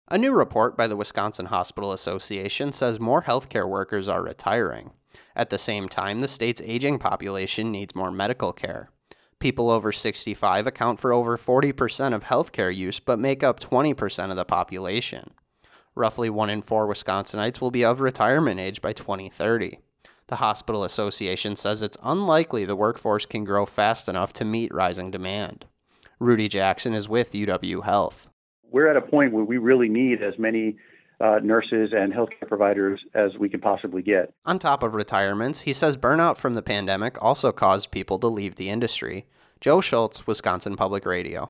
A new report by the Wisconsin Hospital Association says more healthcare workers are retiring. At the same time, the state's aging population needs more medical care. People over 65 account for over 40% of healthcare use but make up 20% of the population. Roughly 1 in 4 Wisconsinites will be of retirement age by 2030. The Hospital Association says it's unlikely the workforce can grow fast enough to meet rising demand. Rudy Jackson is with UW Health. We're at a point where we really need as many nurses and healthcare providers as we can possibly get. On top of retirements, he says burnout from the pandemic also caused people to leave the industry. Joe Schultz, Wisconsin Public Radio.